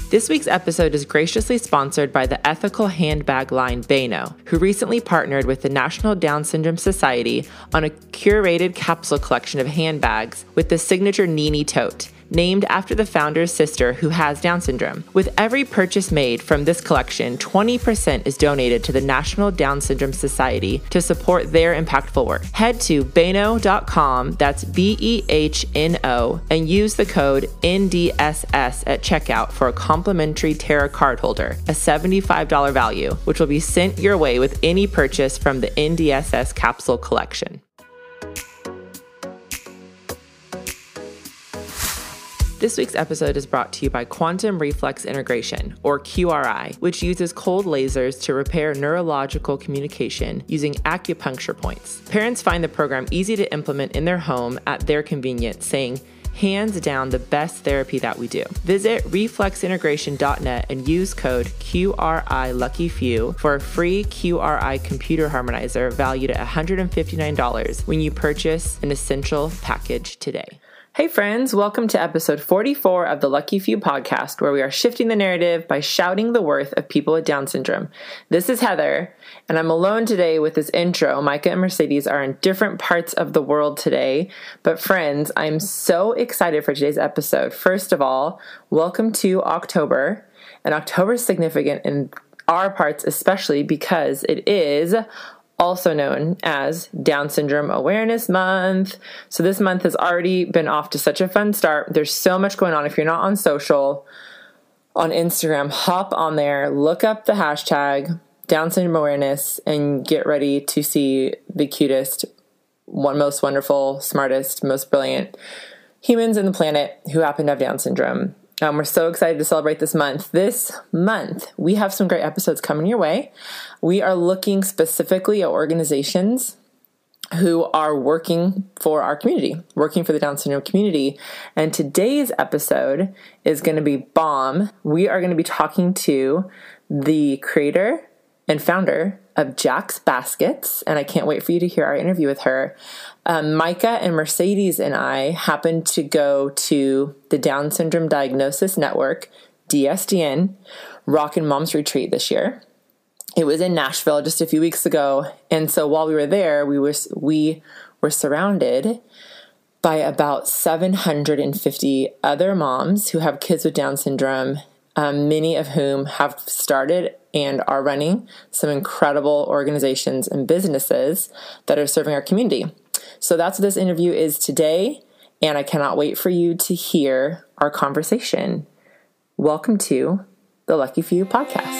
This week's episode is graciously sponsored by the ethical handbag line Beno, who recently partnered with the National Down Syndrome Society on a curated capsule collection of handbags with the signature Nini tote, named after the founder's sister who has Down syndrome. With every purchase made from this collection, 20% is donated to the National Down Syndrome Society to support their impactful work. Head to beno.com, that's BEHNO, and use the code NDSS at checkout for a complimentary Terra card holder, a $75 value, which will be sent your way with any purchase from the NDSS capsule collection. This week's episode is brought to you by Quantum Reflex Integration, or QRI, which uses cold lasers to repair neurological communication using acupuncture points. Parents find the program easy to implement in their home at their convenience, saying, hands down the best therapy that we do. Visit reflexintegration.net and use code QRILuckyFew for a free QRI computer harmonizer valued at $159 when you purchase an essential package today. Hey friends, welcome to episode 44 of the Lucky Few podcast, where we are shifting the narrative by shouting the worth of people with Down syndrome. This is Heather, and I'm alone today with this intro. Micah and Mercedes are in different parts of the world today, but friends, I'm so excited for today's episode. First of all, welcome to October, and October is significant in our parts especially because it is also known as Down Syndrome Awareness Month. So this month has already been off to such a fun start. There's so much going on. If you're not on social, on Instagram, hop on there, look up the hashtag Down Syndrome Awareness, and get ready to see the cutest, most wonderful, smartest, most brilliant humans on the planet who happen to have Down syndrome. We're so excited to celebrate this month. This month, we have some great episodes coming your way. We are looking specifically at organizations who are working for our community, working for the Down syndrome community. And today's episode is going to be bomb. We are going to be talking to the creator and founder of Jack's Baskets, and I can't wait for you to hear our interview with her. Micah and Mercedes and I happened to go to the Down Syndrome Diagnosis Network, DSDN, Rockin' Moms Retreat this year. It was in Nashville just a few weeks ago, and so while we were there, we were surrounded by about 750 other moms who have kids with Down syndrome, many of whom have started and are running some incredible organizations and businesses that are serving our community. So that's what this interview is today, and I cannot wait for you to hear our conversation. Welcome to the Lucky Few podcast.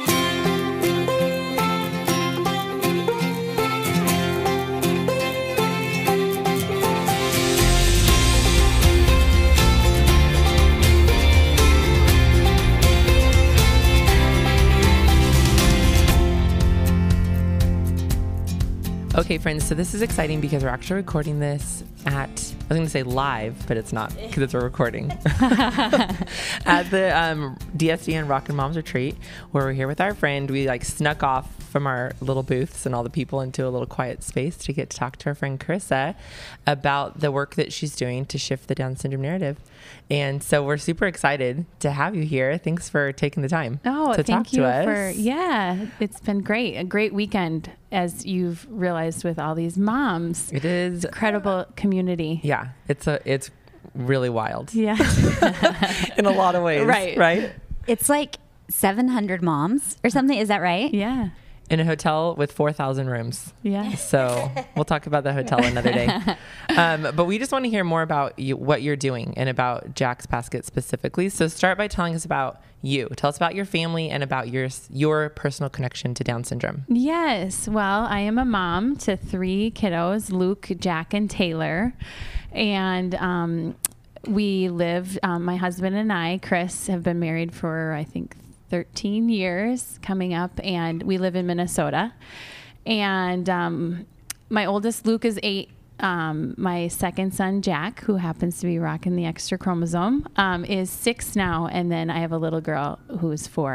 Okay, friends, so this is exciting because we're actually recording this at, I was going to say live, but it's not because it's a recording, at the DSDN Rockin' Moms Retreat, where we're here with our friend. We snuck off from our little booths and all the people into a little quiet space to get to talk to our friend Carissa about the work that she's doing to shift the Down syndrome narrative. And so we're super excited to have you here. Thanks for taking the time to talk to us. Yeah, it's been great. A great weekend, as you've realized, with all these moms. It is incredible community. Yeah, it's really wild. Yeah. In a lot of ways. Right. It's like 700 moms or something. Is that right? Yeah. In a hotel with 4,000 rooms. Yeah. So we'll talk about the hotel another day. But we just want to hear more about what you're doing and about Jack's Basket specifically. So start by telling us about you. Tell us about your family and about your personal connection to Down syndrome. Yes. Well, I am a mom to 3 kiddos, Luke, Jack, and Taylor. And we live, my husband and I, Chris, have been married for, I think, 13 years coming up, and we live in Minnesota. And my oldest, Luke, is 8. My second son, Jack, who happens to be rocking the extra chromosome, is 6 now. And then I have a little girl who's 4.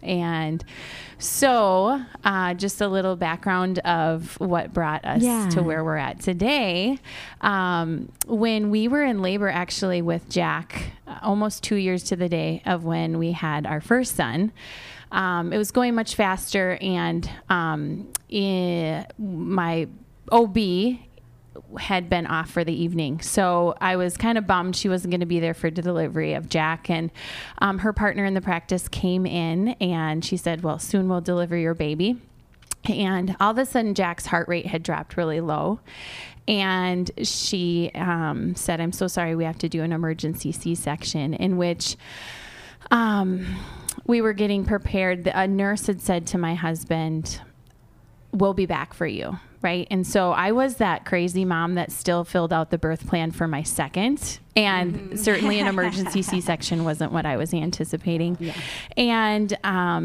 And so just a little background of what brought us to where we're at today. When we were in labor, actually, with Jack, almost 2 years to the day of when we had our first son, it was going much faster, and my OB had been off for the evening. So I was kind of bummed she wasn't going to be there for the delivery of Jack. And her partner in the practice came in and she said, well, soon we'll deliver your baby. And all of a sudden, Jack's heart rate had dropped really low. And she said, I'm so sorry, we have to do an emergency C-section, in which we were getting prepared. A nurse had said to my husband, we'll be back for you. Right. And so I was that crazy mom that still filled out the birth plan for my second. And certainly an emergency C-section wasn't what I was anticipating. Yeah. And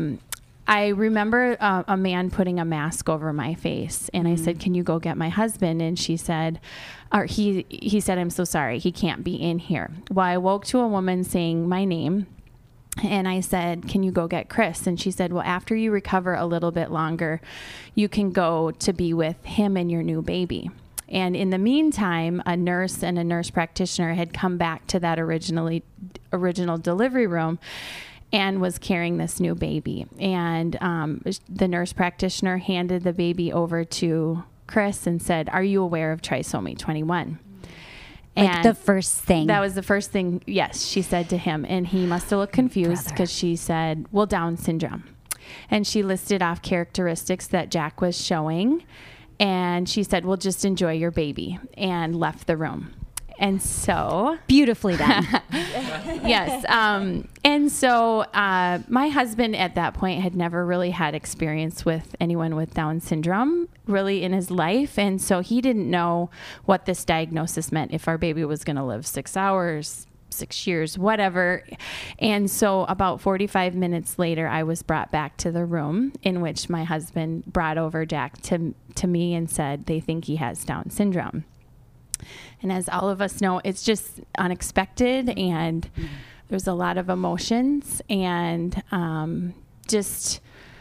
I remember a man putting a mask over my face. And I said, can you go get my husband? And she said, or he said, I'm so sorry, he can't be in here. Well, I woke to a woman saying my name. And I said, can you go get Chris? And she said, well, after you recover a little bit longer, you can go to be with him and your new baby. And in the meantime, a nurse and a nurse practitioner had come back to that original delivery room and was carrying this new baby. And the nurse practitioner handed the baby over to Chris and said, are you aware of trisomy 21? Like the first thing. That was the first thing, yes, she said to him. And he must have looked confused because she said, well, Down syndrome. And she listed off characteristics that Jack was showing. And she said, well, just enjoy your baby, and left the room. And so beautifully done. Yes. And so my husband at that point had never really had experience with anyone with Down syndrome really in his life. And so he didn't know what this diagnosis meant, if our baby was going to live 6 hours, 6 years, whatever. And so about 45 minutes later, I was brought back to the room, in which my husband brought over Jack to me and said, they think he has Down syndrome. And as all of us know, it's just unexpected, and there's a lot of emotions and just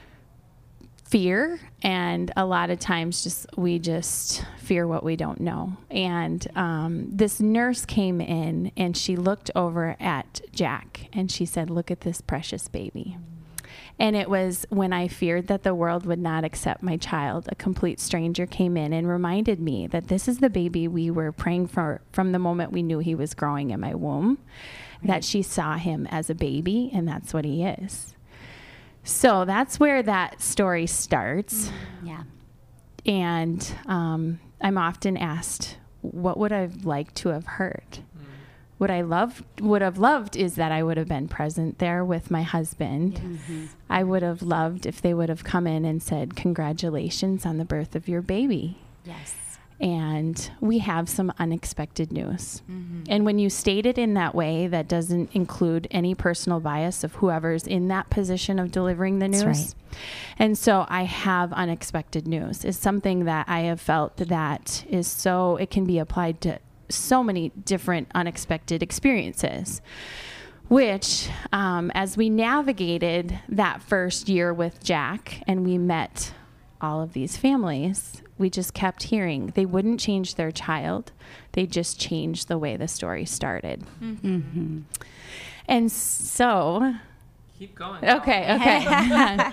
fear. And a lot of times we just fear what we don't know. And this nurse came in and she looked over at Jack and she said, look at this precious baby. And it was when I feared that the world would not accept my child, a complete stranger came in and reminded me that this is the baby we were praying for from the moment we knew he was growing in my womb, that she saw him as a baby, and that's what he is. So that's where that story starts. Yeah. And I'm often asked, what would I have liked to have heard? What I would have loved is that I would have been present there with my husband. Yes. Mm-hmm. I would have loved if they would have come in and said, congratulations on the birth of your baby. Yes. And we have some unexpected news. Mm-hmm. And when you state it in that way, that doesn't include any personal bias of whoever's in that position of delivering the news. That's right. And so I have unexpected news. It's something that I have felt that is so, it can be applied to so many different unexpected experiences, which as we navigated that first year with Jack and we met all of these families, we just kept hearing they wouldn't change their child. They just changed the way the story started. Mm-hmm. And so... Keep going. Okay.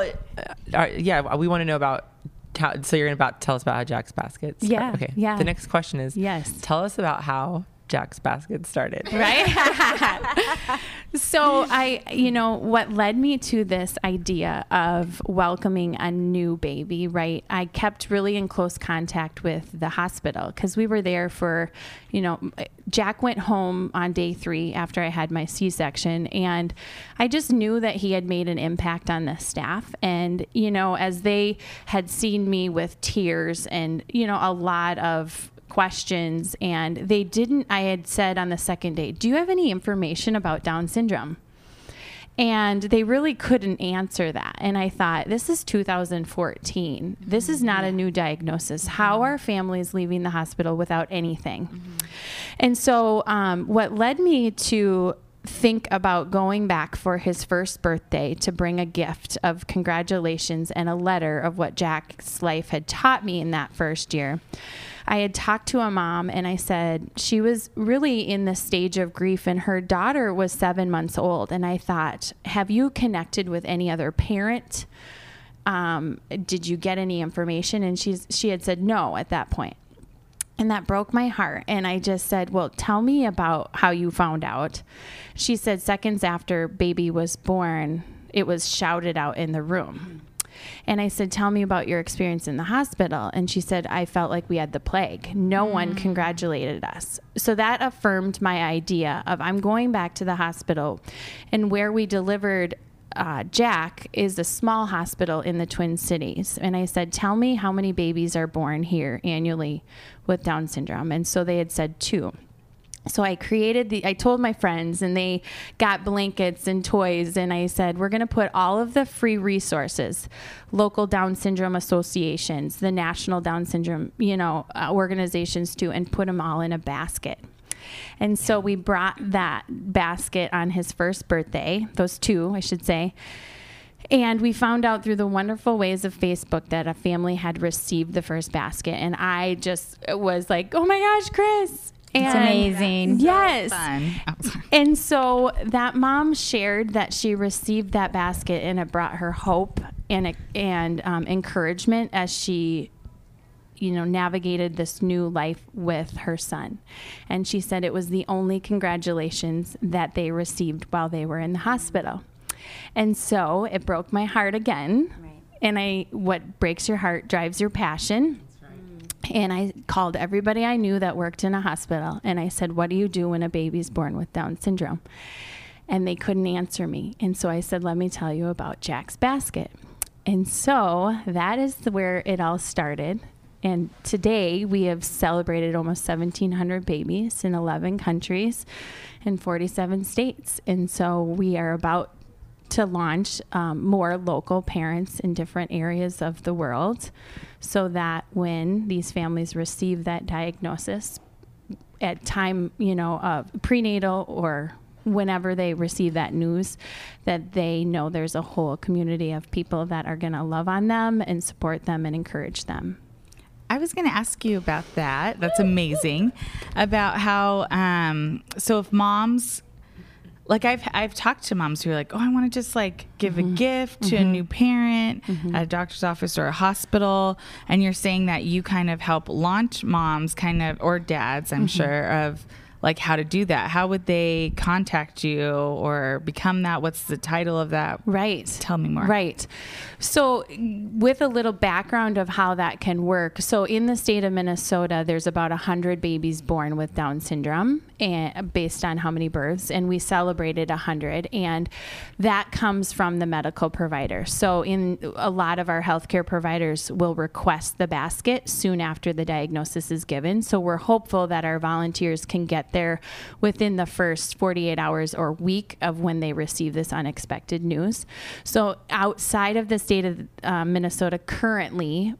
Well, we want to know about... So you're about to tell us about how Jack's Basket started. Yeah. Okay. Yeah. The next question is, yes, tell us about how Jack's Basket started. Right. So what led me to this idea of welcoming a new baby, right? I kept really in close contact with the hospital because we were there for, Jack went home on day 3 after I had my C-section, and I just knew that he had made an impact on the staff. And, as they had seen me with tears and, a lot of questions, and I had said on the second day, do you have any information about Down syndrome? And they really couldn't answer that. And I thought, this is 2014. This is not a new diagnosis. How are families leaving the hospital without anything? And so what led me to think about going back for his first birthday to bring a gift of congratulations and a letter of what Jack's life had taught me in that first year. I had talked to a mom and I said she was really in the stage of grief and her daughter was 7 months old. And I thought, have you connected with any other parent? Did you get any information? And she had said no at that point. And that broke my heart. And I just said, well, tell me about how you found out. She said seconds after baby was born, it was shouted out in the room. And I said, tell me about your experience in the hospital. And she said, I felt like we had the plague. No one congratulated us. So that affirmed my idea of I'm going back to the hospital. And where we delivered Jack is a small hospital in the Twin Cities. And I said, tell me how many babies are born here annually with Down syndrome. And so they had said 2. So I told my friends and they got blankets and toys. And I said, we're going to put all of the free resources, local Down syndrome associations, the national Down syndrome, organizations too, and put them all in a basket. And so we brought that basket on his first birthday, those 2, I should say. And we found out through the wonderful ways of Facebook that a family had received the first basket. And I just was like, oh my gosh, Chris. It's amazing. Yes. So fun. And so that mom shared that she received that basket and it brought her hope and encouragement as she navigated this new life with her son. And she said it was the only congratulations that they received while they were in the hospital. And so it broke my heart again. Right. And what breaks your heart drives your passion. And I called everybody I knew that worked in a hospital. And I said, what do you do when a baby's born with Down syndrome? And they couldn't answer me. And so I said, let me tell you about Jack's basket. And so that is where it all started. And today we have celebrated almost 1,700 babies in 11 countries and 47 states. And so we are about to launch more local parents in different areas of the world so that when these families receive that diagnosis at time, of prenatal or whenever they receive that news, that they know there's a whole community of people that are going to love on them and support them and encourage them. I was going to ask you about that. That's amazing. About how, so if moms, like I've talked to moms who are like, oh, I want to just like give a gift to a new parent at a doctor's office or a hospital. And you're saying that you kind of help launch moms or dads, I'm sure, of like how to do that. How would they contact you or become that? What's the title of that? Right. Tell me more. Right. So with a little background of how that can work. So in the state of Minnesota, there's about 100 babies born with Down syndrome and based on how many births. And we celebrated 100. And that comes from the medical provider. So in a lot of our healthcare providers will request the basket soon after the diagnosis is given. So we're hopeful that our volunteers can get there within the first 48 hours or week of when they receive this unexpected news. So outside of the state of Minnesota currently,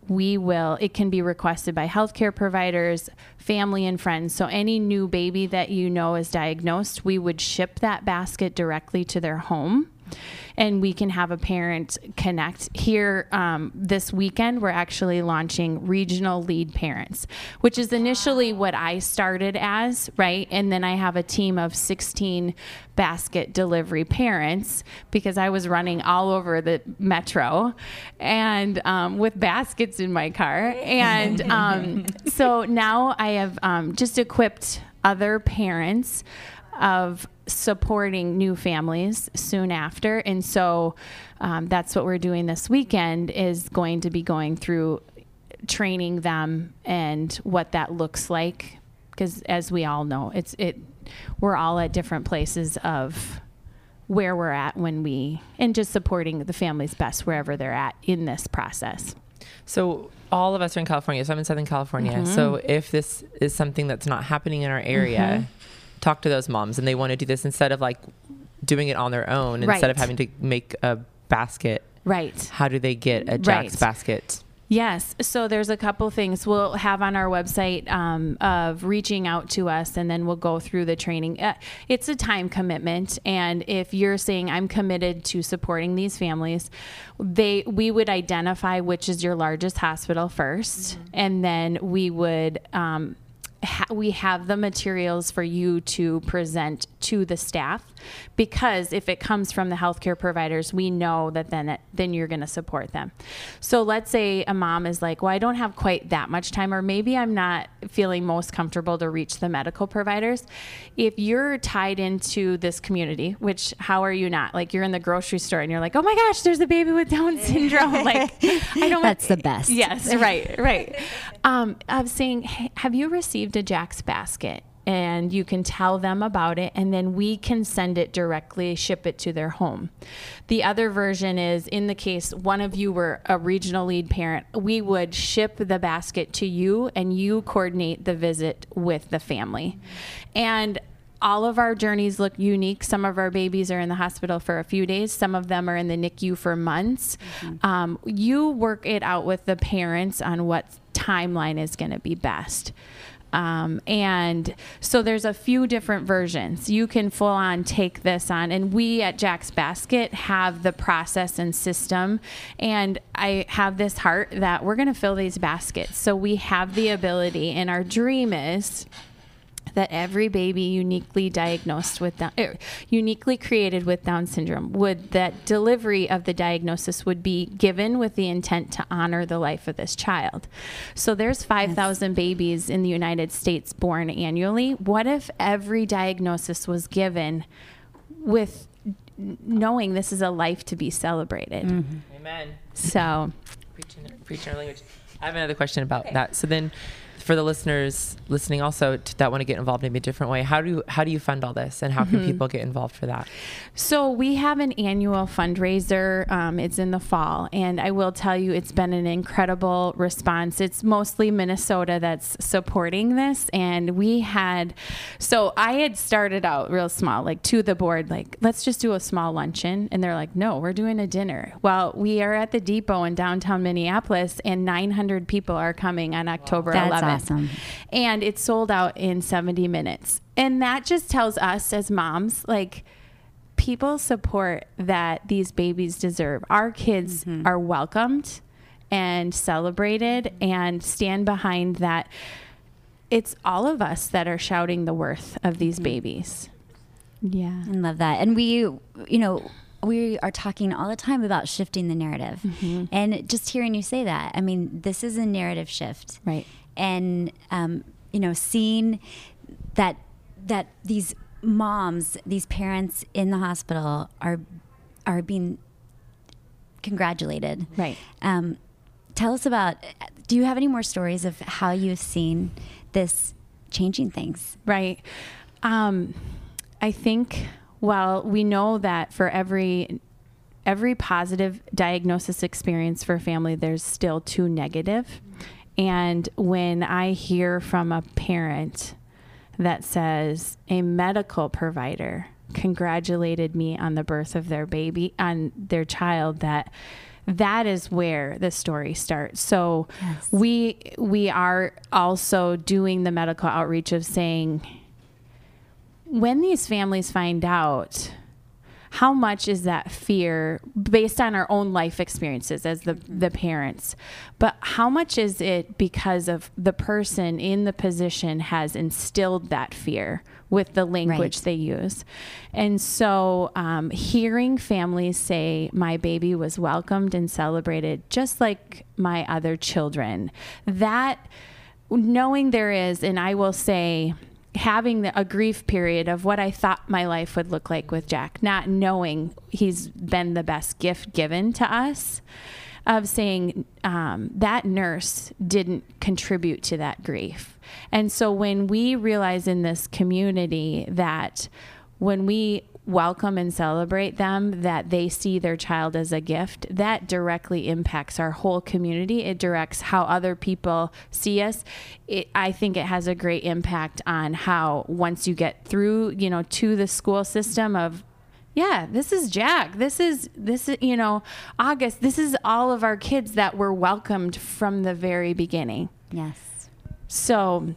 it can be requested by healthcare providers, family and friends. So any new baby that is diagnosed, we would ship that basket directly to their home. And we can have a parent connect. Here this weekend, we're actually launching regional lead parents, which is initially what I started as, right? And then I have a team of 16 basket delivery parents because I was running all over the metro and with baskets in my car. And so now I have just equipped other parents of supporting new families soon after. And so that's what we're doing this weekend is going to be going through training them and what that looks like. Because as we all know, we're all at different places of where we're at and just supporting the families best wherever they're at in this process. So all of us are in California. So I'm in Southern California. So if this is something that's not happening in our area, talk to those moms and they want to do this instead of like doing it on their own, instead of having to make a basket. Right. How do they get a Jack's basket? Yes. So there's a couple things we'll have on our website of reaching out to us, and then we'll go through the training. It's a time commitment. And if you're saying I'm committed to supporting these families, we would identify which is your largest hospital first. Mm-hmm. And then we would, we have the materials for you to present to the staff, because if it comes from the healthcare providers, we know that then you're going to support them. So let's say a mom is like, well, I don't have quite that much time, or maybe I'm not feeling most comfortable to reach the medical providers. If you're tied into this community, which how are you not? Like, you're in the grocery store and you're like, oh my gosh, there's a baby with Down syndrome. Like, I don't. That's the best. Yes, right. I'm saying, hey, have you received a Jack's Basket? And you can tell them about it, and then we can send it directly, ship it to their home. The other version is, in the case one of you were a regional lead parent, we would ship the basket to you, and you coordinate the visit with the family. And all of our journeys look unique. Some of our babies are in the hospital for a few days. Some of them are in the NICU for months. Mm-hmm. You work it out with the parents on what timeline is going to be best. And so there's a few different versions. You can full on take this on, and we at Jack's Basket have the process and system, and I have this heart that we're going to fill these baskets. So we have the ability, and our dream is that every baby uniquely diagnosed with uniquely created with Down syndrome, that delivery of the diagnosis would be given with the intent to honor the life of this child. So there's 5,000 babies in the United States born annually. What if every diagnosis was given with knowing this is a life to be celebrated? Mm-hmm. Amen. So preaching our language. I have another question about that. So then, for the listeners listening also that want to get involved in a different way, how do you fund all this, and how can people get involved for that? So we have an annual fundraiser. It's in the fall, and I will tell you, it's been an incredible response. It's mostly Minnesota that's supporting this, and I had started out real small, like to the board, like, let's just do a small luncheon, and they're like, no, we're doing a dinner. Well, we are at the Depot in downtown Minneapolis, and 900 people are coming on October 11th. Awesome. And it's sold out in 70 minutes. And that just tells us as moms, like, people support that these babies deserve. Our kids are welcomed and celebrated, and stand behind that. It's all of us that are shouting the worth of these babies. Yeah. I love that. And we are talking all the time about shifting the narrative. Mm-hmm. And just hearing you say that, I mean, this is a narrative shift. Right. And, seeing that these moms, these parents in the hospital are being congratulated. Right. Tell us do you have any more stories of how you've seen this changing things? Right. I think, we know that for every positive diagnosis experience for a family, there's still 2 negative. And when I hear from a parent that says a medical provider congratulated me on the birth of their baby, on their child, that is where the story starts. So yes. we are also doing the medical outreach of saying, when these families find out, how much is that fear based on our own life experiences as the parents, but how much is it because of the person in the position has instilled that fear with the language they use? And so hearing families say, my baby was welcomed and celebrated just like my other children, that knowing there is, and I will say, having a grief period of what I thought my life would look like with Jack, not knowing he's been the best gift given to us, of saying that nurse didn't contribute to that grief. And so when we realize in this community that when we welcome and celebrate them, that they see their child as a gift, that directly impacts our whole community. It directs how other people see us. I think it has a great impact on how, once you get through, to the school system of yeah, this is Jack. This is, August. This is all of our kids that were welcomed from the very beginning. Yes. So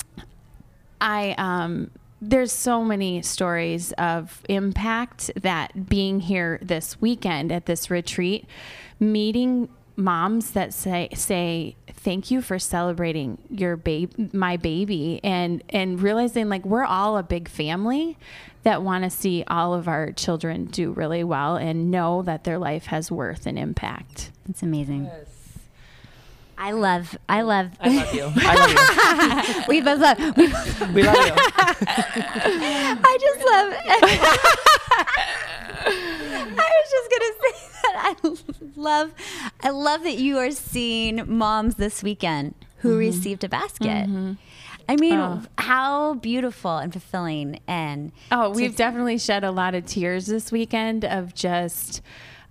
there's so many stories of impact that being here this weekend at this retreat, meeting moms that say thank you for celebrating my baby, and realizing like we're all a big family that want to see all of our children do really well and know that their life has worth and impact. It's amazing. Yes. I love you. I love you. we both love We love you. I just love I was just gonna say that I love that you are seeing moms this weekend who received a basket. I mean, how beautiful and fulfilling. And we've definitely shed a lot of tears this weekend of just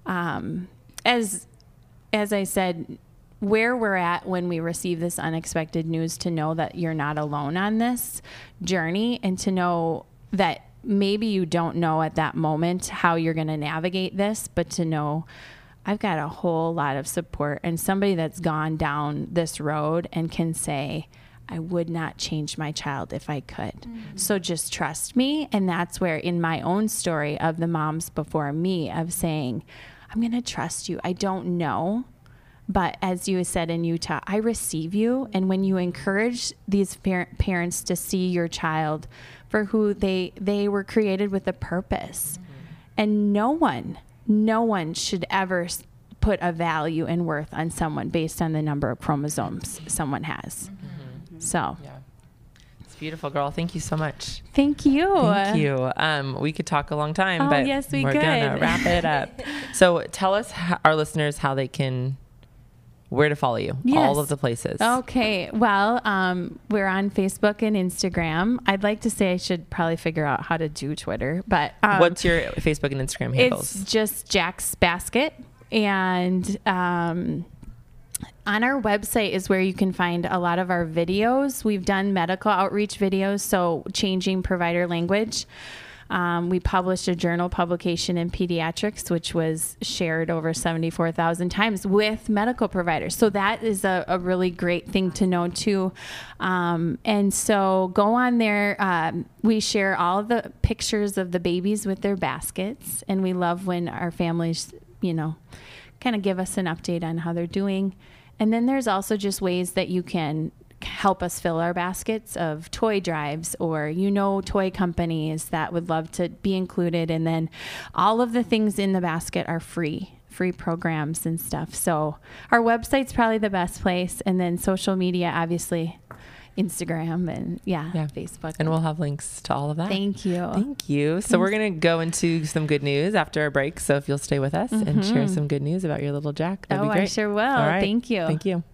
as I said, where we're at when we receive this unexpected news, to know that you're not alone on this journey, and to know that maybe you don't know at that moment how you're going to navigate this, but to know I've got a whole lot of support and somebody that's gone down this road and can say, I would not change my child if I could. So just trust me. And that's where, in my own story of the moms before me, of saying, I'm going to trust you. I don't know. But as you said in Utah, I receive you. And when you encourage these parents to see your child for who they were created with a purpose. And no one should ever put a value and worth on someone based on the number of chromosomes someone has. So. Yeah. It's beautiful, girl. Thank you so much. Thank you. Thank you. We could talk a long time, but yes, we're going to wrap it up. So tell us, our listeners, how they can... where to follow you, all of the places. Okay. Well, we're on Facebook and Instagram. I'd like to say I should probably figure out how to do Twitter, but what's your Facebook and Instagram handles? It's just Jack's Basket. And on our website is where you can find a lot of our videos. We've done medical outreach videos, so changing provider language. We published a journal publication in pediatrics, which was shared over 74,000 times with medical providers. So that is a really great thing to know too. And so go on there. We share all of the pictures of the babies with their baskets. And we love when our families, kind of give us an update on how they're doing. And then there's also just ways that you can help us fill our baskets of toy drives, or toy companies that would love to be included. And then all of the things in the basket are free programs and stuff. So our website's probably the best place, and then social media, obviously Instagram and Facebook. And we'll have links to all of that. Thank you. So we're going to go into some good news after our break. So if you'll stay with us and share some good news about your little Jack, that'd be great. I sure will. All right. Thank you. Thank you.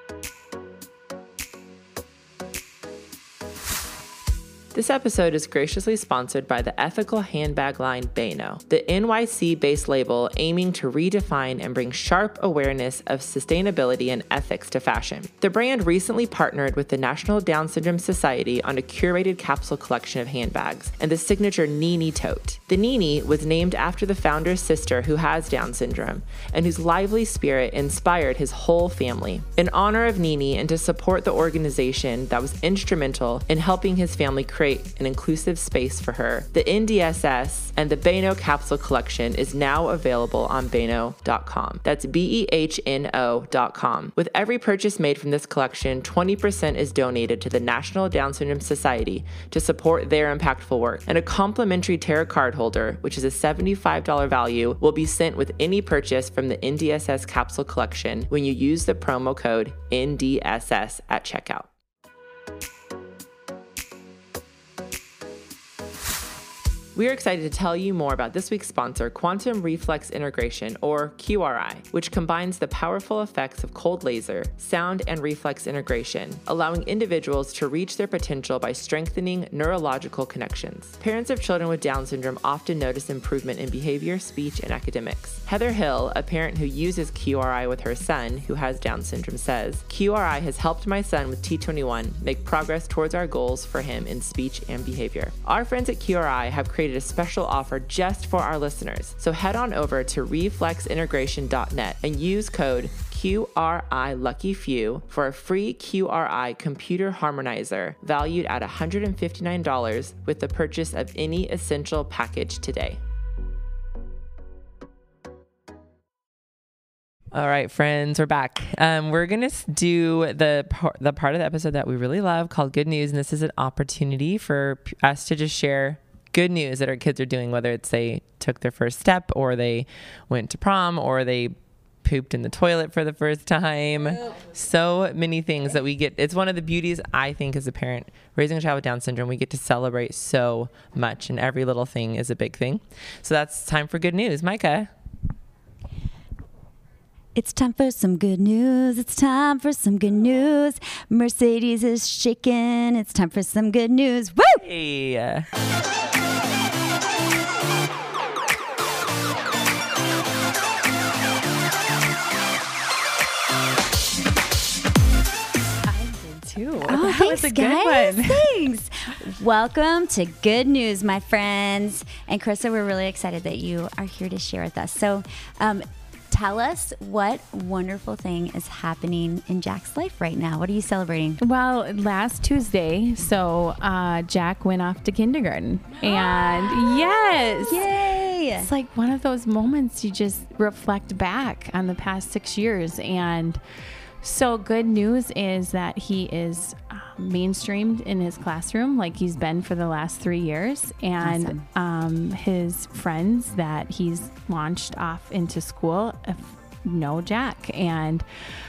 This episode is graciously sponsored by the ethical handbag line Beno, the NYC-based label aiming to redefine and bring sharp awareness of sustainability and ethics to fashion. The brand recently partnered with the National Down Syndrome Society on a curated capsule collection of handbags and the signature Nini tote. The Nini was named after the founder's sister who has Down syndrome and whose lively spirit inspired his whole family. In honor of Nini and to support the organization that was instrumental in helping his family create an inclusive space for her, the NDSS and the Beno capsule collection is now available on Beno.com. That's BEHNO.com. With every purchase made from this collection, 20% is donated to the National Down Syndrome Society to support their impactful work, and a complimentary tarot card holder, which is a $75 value, will be sent with any purchase from the NDSS capsule collection when you use the promo code NDSS at checkout. We are excited to tell you more about this week's sponsor, Quantum Reflex Integration, or QRI, which combines the powerful effects of cold laser, sound, and reflex integration, allowing individuals to reach their potential by strengthening neurological connections. Parents of children with Down syndrome often notice improvement in behavior, speech, and academics. Heather Hill, a parent who uses QRI with her son, who has Down syndrome, says, QRI has helped my son with T21 make progress towards our goals for him in speech and behavior. Our friends at QRI have created created a special offer just for our listeners. So head on over to reflexintegration.net and use code QRILuckyFew for a free QRI computer harmonizer valued at $159 with the purchase of any essential package today. All right, friends, we're back. We're going to do the part of the episode that we really love called Good News. And this is an opportunity for us to just share good news that our kids are doing, whether it's they took their first step or they went to prom or they pooped in the toilet for the first time. So many things that we get. It's one of the beauties, I think, as a parent raising a child with Down syndrome. We get to celebrate so much, and every little thing is a big thing. So that's time for good news. Micah. It's time for some good news. It's time for some good news. Mercedes is shaking. It's time for some good news. Woo! Hey. Too. Oh, that thanks, was a good guys. one. Thanks. Welcome to Good News, my friends. And Carissa, we're really excited that you are here to share with us. So, tell us what wonderful thing is happening in Jack's life right now. What are you celebrating? Well, last Tuesday, so Jack went off to kindergarten. And yes. Yay! It's like one of those moments you just reflect back on the past 6 years. And so good news is that he is mainstreamed in his classroom like he's been for the last 3 years. And his friends that he's launched off into school know Jack. And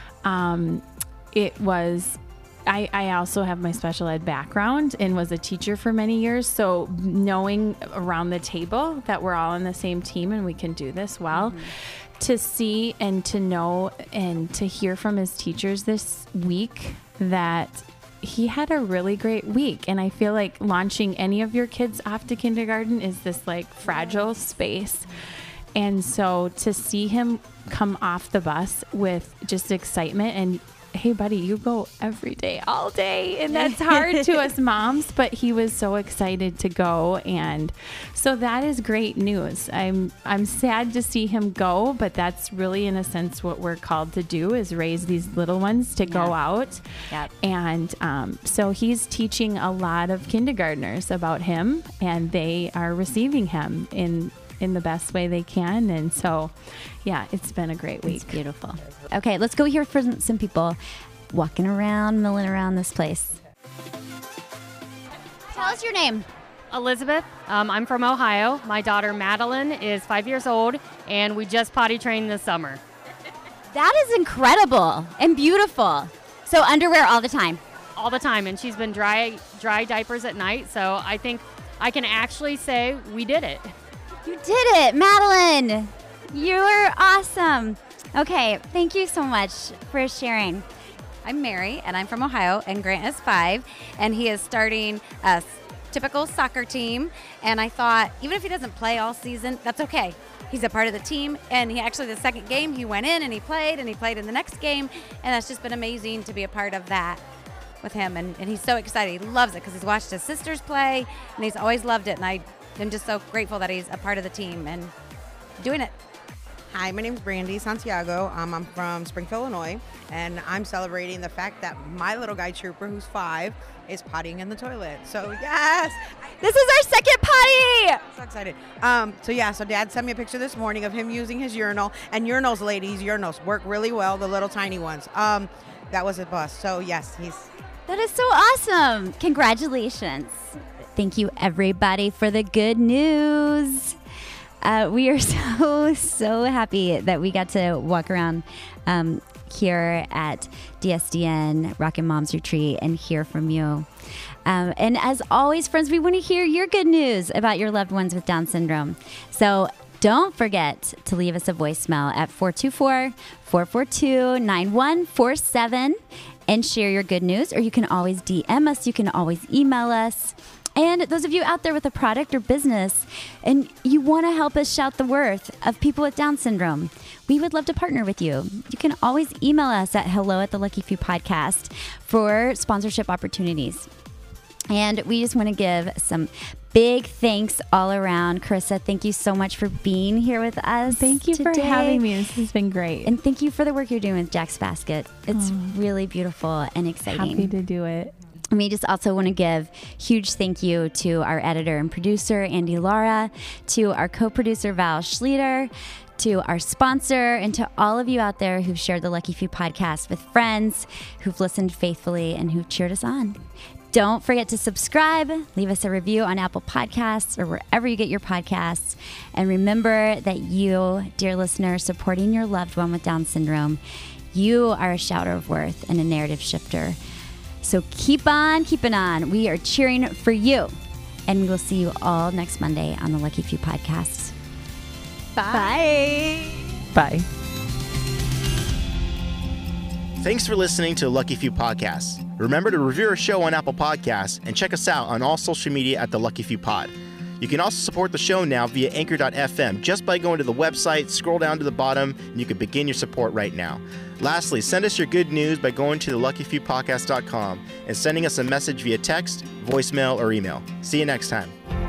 it was... I also have my special ed background and was a teacher for many years. So knowing around the table that we're all on the same team and we can do this well, to see and to know and to hear from his teachers this week that he had a really great week. And I feel like launching any of your kids off to kindergarten is this like fragile space. And so to see him come off the bus with just excitement and, hey, buddy, you go every day, all day. And that's hard to us moms, but he was so excited to go. And so that is great news. I'm sad to see him go, but that's really, in a sense, what we're called to do is raise these little ones to go out. Yep. And so he's teaching a lot of kindergartners about him, and they are receiving him in the best way they can. And so, yeah, it's been a great week. It's beautiful. Okay, let's go hear from some people walking around, milling around this place. Tell us your name. Elizabeth. I'm from Ohio. My daughter Madeline is 5 years old, and we just potty trained this summer. That is incredible and beautiful. So underwear all the time. All the time, and she's been dry diapers at night, so I think I can actually say we did it. You did it, Madeline. You're awesome. Okay, thank you so much for sharing. I'm Mary, and I'm from Ohio, and Grant is 5, and he is starting a typical soccer team, and I thought, even if he doesn't play all season, that's okay. He's a part of the team, and he actually, the second game, he went in and he played in the next game, and that's just been amazing to be a part of that with him, and he's so excited. He loves it because he's watched his sisters play, and he's always loved it, and I'm just so grateful that he's a part of the team and doing it. Hi, my name's Brandy Santiago. I'm from Springfield, Illinois, and I'm celebrating the fact that my little guy trooper, who's 5, is pottying in the toilet. So yes, This is our second potty. I'm so excited. So Dad sent me a picture this morning of him using his urinal, and urinals, ladies, urinals work really well, the little tiny ones. That was a bust. So yes, That is so awesome. Congratulations. Thank you, everybody, for the good news. We are so happy that we got to walk around here at DSDN Rockin' Moms Retreat and hear from you. And as always, friends, we want to hear your good news about your loved ones with Down syndrome. So don't forget to leave us a voicemail at 424-442-9147 and share your good news. Or you can always DM us. You can always email us. And those of you out there with a product or business and you want to help us shout the worth of people with Down syndrome, we would love to partner with you. You can always email us at hello@theluckyfew.podcast for sponsorship opportunities. And we just want to give some big thanks all around. Carissa, thank you so much for being here with us. Thank you today. for having me. This has been great. And thank you for the work you're doing with Jack's Basket. It's really beautiful and exciting. Happy to do it. And we just also want to give huge thank you to our editor and producer, Andy Lara, to our co-producer, Val Schlueter, to our sponsor, and to all of you out there who've shared the Lucky Few podcast with friends, who've listened faithfully, and who've cheered us on. Don't forget to subscribe, leave us a review on Apple Podcasts or wherever you get your podcasts. And remember that you, dear listener, supporting your loved one with Down syndrome, you are a shouter of worth and a narrative shifter. So keep on keeping on. We are cheering for you. And we will see you all next Monday on the Lucky Few podcast. Bye. Bye. Thanks for listening to Lucky Few Podcasts. Remember to review our show on Apple Podcasts and check us out on all social media at The Lucky Few Pod. You can also support the show now via Anchor.fm just by going to the website, scroll down to the bottom, and you can begin your support right now. Lastly, send us your good news by going to theluckyfewpodcast.com and sending us a message via text, voicemail, or email. See you next time.